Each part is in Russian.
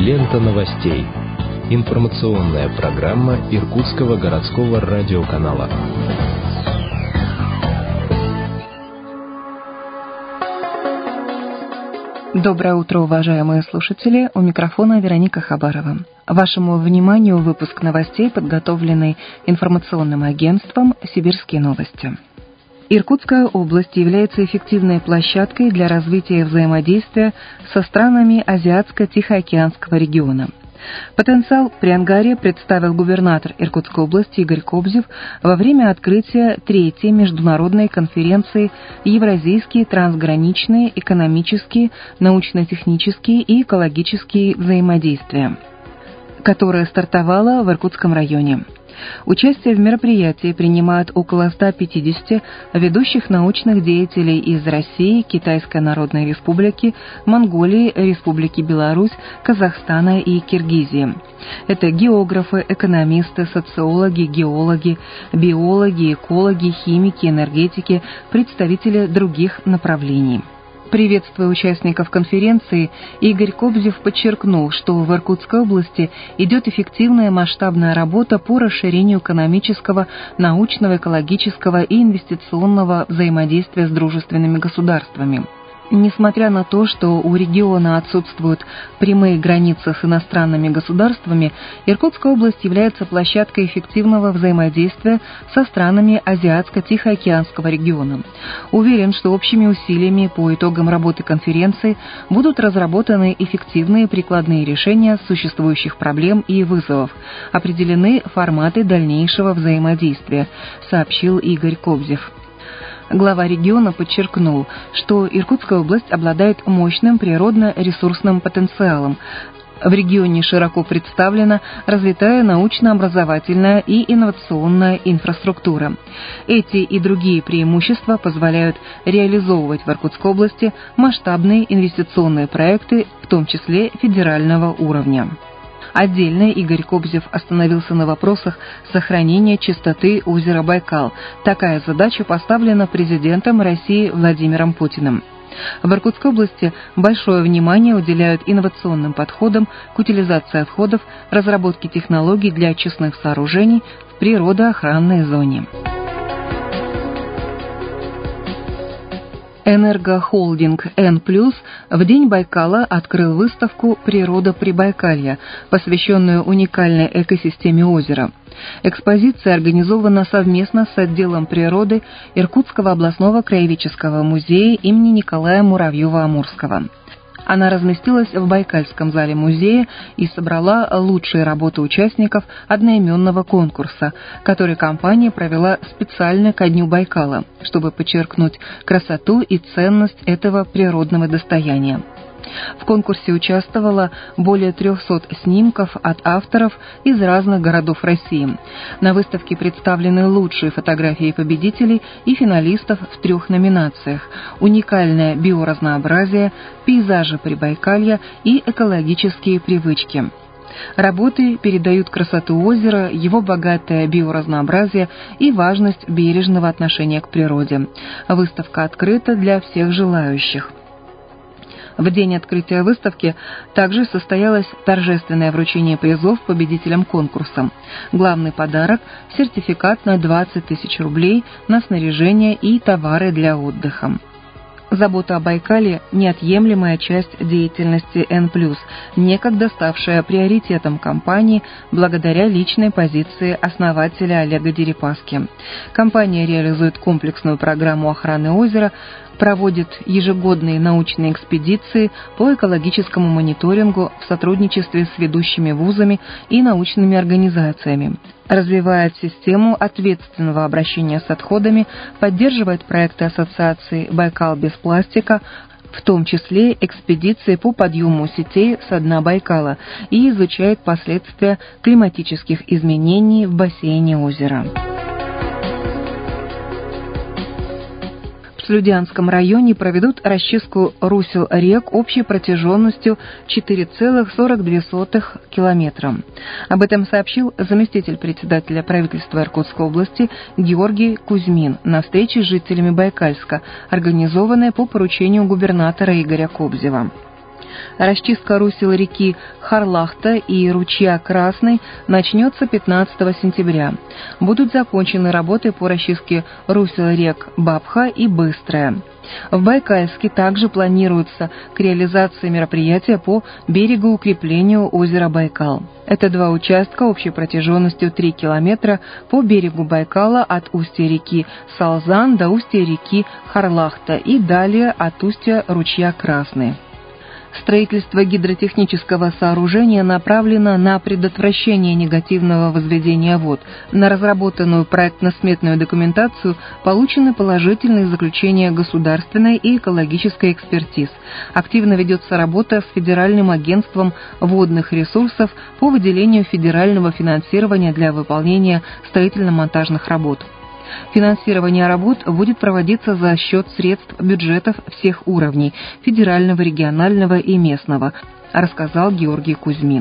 Лента новостей. Информационная программа Иркутского городского радиоканала. Доброе утро, уважаемые слушатели. У микрофона Вероника Хабарова. Вашему вниманию выпуск новостей, подготовленный информационным агентством «Сибирские новости». Иркутская область является эффективной площадкой для развития взаимодействия со странами Азиатско-Тихоокеанского региона. Потенциал при ангаре представил губернатор Иркутской области Игорь Кобзев во время открытия 3-й международной конференции «Евразийские трансграничные экономические, научно-технические и экологические взаимодействия», которая стартовала в Иркутском районе. Участие в мероприятии принимают около 150 ведущих научных деятелей из России, Китайской Народной Республики, Монголии, Республики Беларусь, Казахстана и Киргизии. Это географы, экономисты, социологи, геологи, биологи, экологи, химики, энергетики, представители других направлений. Приветствуя участников конференции, Игорь Кобзев подчеркнул, что в Иркутской области идет эффективная масштабная работа по расширению экономического, научного, экологического и инвестиционного взаимодействия с дружественными государствами. Несмотря на то, что у региона отсутствуют прямые границы с иностранными государствами, Иркутская область является площадкой эффективного взаимодействия со странами Азиатско-Тихоокеанского региона. Уверен, что общими усилиями по итогам работы конференции будут разработаны эффективные прикладные решения существующих проблем и вызовов, определены форматы дальнейшего взаимодействия, сообщил Игорь Кобзев. Глава региона подчеркнул, что Иркутская область обладает мощным природно-ресурсным потенциалом. В регионе широко представлена развитая научно-образовательная и инновационная инфраструктура. Эти и другие преимущества позволяют реализовывать в Иркутской области масштабные инвестиционные проекты, в том числе федерального уровня. Отдельно Игорь Кобзев остановился на вопросах сохранения чистоты озера Байкал. Такая задача поставлена президентом России Владимиром Путиным. В Иркутской области большое внимание уделяют инновационным подходам к утилизации отходов, разработке технологий для очистных сооружений в природоохранной зоне. Энергохолдинг Н+, в День Байкала открыл выставку «Природа Прибайкалья», посвященную уникальной экосистеме озера. Экспозиция организована совместно с отделом природы Иркутского областного краеведческого музея имени Николая Муравьева-Амурского. Она разместилась в Байкальском зале музея и собрала лучшие работы участников одноименного конкурса, который компания провела специально ко Дню Байкала, чтобы подчеркнуть красоту и ценность этого природного достояния. В конкурсе участвовало более 300 снимков от авторов из разных городов России. На выставке представлены лучшие фотографии победителей и финалистов в 3 номинациях: «Уникальное биоразнообразие», «Пейзажи Прибайкалья» и «Экологические привычки». Работы передают красоту озера, его богатое биоразнообразие и важность бережного отношения к природе. Выставка открыта для всех желающих. В день открытия выставки также состоялось торжественное вручение призов победителям конкурса. Главный подарок – сертификат на 20 тысяч рублей на снаряжение и товары для отдыха. Забота о Байкале – неотъемлемая часть деятельности Н+, некогда ставшая приоритетом компании благодаря личной позиции основателя Олега Дерипаски. Компания реализует комплексную программу охраны озера, проводит ежегодные научные экспедиции по экологическому мониторингу в сотрудничестве с ведущими вузами и научными организациями, развивает систему ответственного обращения с отходами, поддерживает проекты ассоциации «Байкал без пластика», в том числе экспедиции по подъему сетей со дна Байкала, и изучает последствия климатических изменений в бассейне озера. В Слюдянском районе проведут расчистку русел рек общей протяженностью 4,42 километра. Об этом сообщил заместитель председателя правительства Иркутской области Георгий Кузьмин на встрече с жителями Байкальска, организованной по поручению губернатора Игоря Кобзева. Расчистка русел реки Харлахта и ручья Красный начнется 15 сентября. Будут закончены работы по расчистке русел рек Бабха и Быстрая. В Байкальске также планируется к реализации мероприятия по берегоукреплению озера Байкал. Это 2 участка общей протяженностью 3 километра по берегу Байкала от устья реки Салзан до устья реки Харлахта и далее от устья ручья Красный. Строительство гидротехнического сооружения направлено на предотвращение негативного возведения вод. На разработанную проектно-сметную документацию получены положительные заключения государственной и экологической экспертиз. Активно ведется работа с Федеральным агентством водных ресурсов по выделению федерального финансирования для выполнения строительно-монтажных работ. Финансирование работ будет проводиться за счет средств бюджетов всех уровней – федерального, регионального и местного, рассказал Георгий Кузьмин.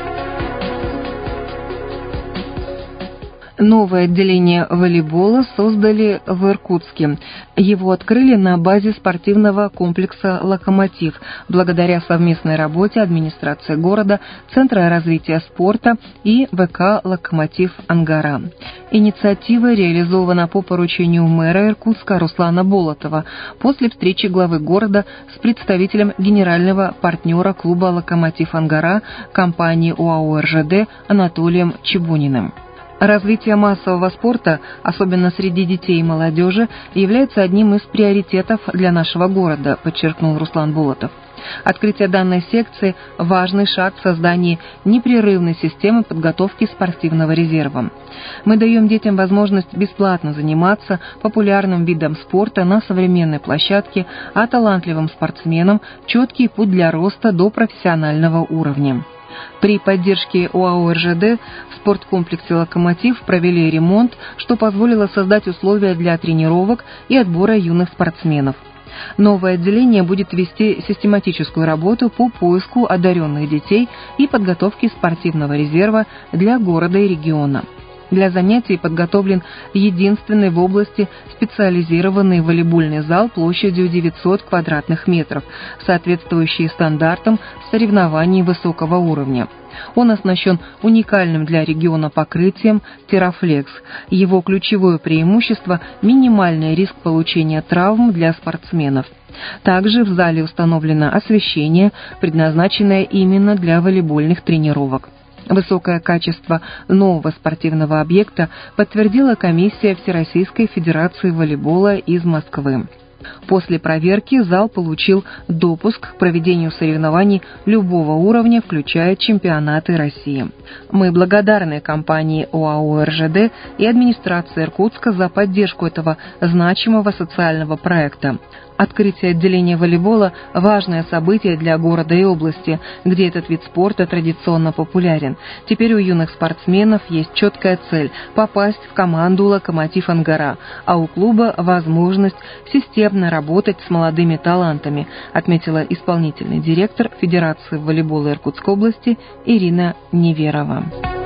Новое отделение волейбола создали в Иркутске. Его открыли на базе спортивного комплекса «Локомотив» благодаря совместной работе администрации города, Центра развития спорта и ВК «Локомотив Ангара». Инициатива реализована по поручению мэра Иркутска Руслана Болотова после встречи главы города с представителем генерального партнера клуба «Локомотив Ангара» компании ОАО «РЖД» Анатолием Чебуниным. Развитие массового спорта, особенно среди детей и молодежи, является одним из приоритетов для нашего города, подчеркнул Руслан Болотов. Открытие данной секции – важный шаг в создании непрерывной системы подготовки спортивного резерва. Мы даем детям возможность бесплатно заниматься популярным видом спорта на современной площадке, а талантливым спортсменам – четкий путь для роста до профессионального уровня. При поддержке ОАО «РЖД» в спорткомплексе «Локомотив» провели ремонт, что позволило создать условия для тренировок и отбора юных спортсменов. Новое отделение будет вести систематическую работу по поиску одаренных детей и подготовке спортивного резерва для города и региона. Для занятий подготовлен единственный в области специализированный волейбольный зал площадью 900 квадратных метров, соответствующий стандартам соревнований высокого уровня. Он оснащен уникальным для региона покрытием Терафлекс. Его ключевое преимущество – минимальный риск получения травм для спортсменов. Также в зале установлено освещение, предназначенное именно для волейбольных тренировок. Высокое качество нового спортивного объекта подтвердила комиссия Всероссийской Федерации волейбола из Москвы. После проверки зал получил допуск к проведению соревнований любого уровня, включая чемпионаты России. Мы благодарны компании ОАО «РЖД» и администрации Иркутска за поддержку этого значимого социального проекта. Открытие отделения волейбола – важное событие для города и области, где этот вид спорта традиционно популярен. Теперь у юных спортсменов есть четкая цель – попасть в команду «Локомотив Ангара», а у клуба возможность системно работать с молодыми талантами, отметила исполнительный директор Федерации волейбола Иркутской области Ирина Неверова.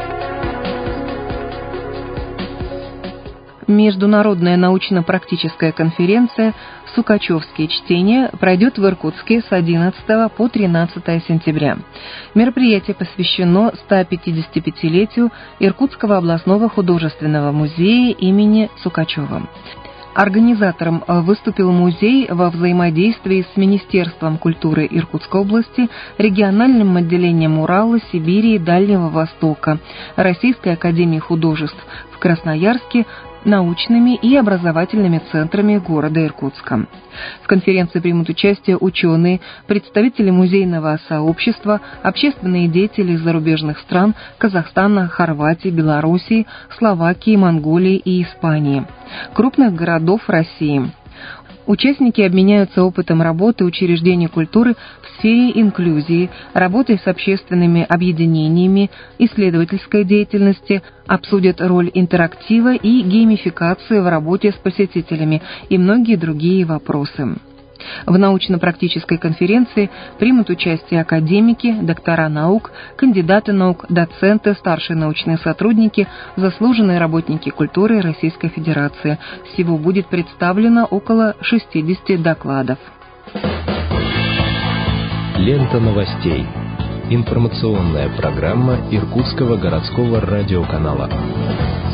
Международная научно-практическая конференция «Сукачевские чтения» пройдет в Иркутске с 11 по 13 сентября. Мероприятие посвящено 155-летию Иркутского областного художественного музея имени Сукачева. Организатором выступил музей во взаимодействии с Министерством культуры Иркутской области, региональным отделением Урала, Сибири и Дальнего Востока, Российской академией художеств в Красноярске, научными и образовательными центрами города Иркутска. В конференции примут участие ученые, представители музейного сообщества, общественные деятели из зарубежных стран Казахстана, Хорватии, Белоруссии, Словакии, Монголии и Испании, крупных городов России. Участники обменяются опытом работы учреждений культуры в сфере инклюзии, работы с общественными объединениями, исследовательской деятельности, обсудят роль интерактива и геймификации в работе с посетителями и многие другие вопросы. В научно-практической конференции примут участие академики, доктора наук, кандидаты наук, доценты, старшие научные сотрудники, заслуженные работники культуры Российской Федерации. Всего будет представлено около 60 докладов. Лента новостей. Информационная программа Иркутского городского радиоканала.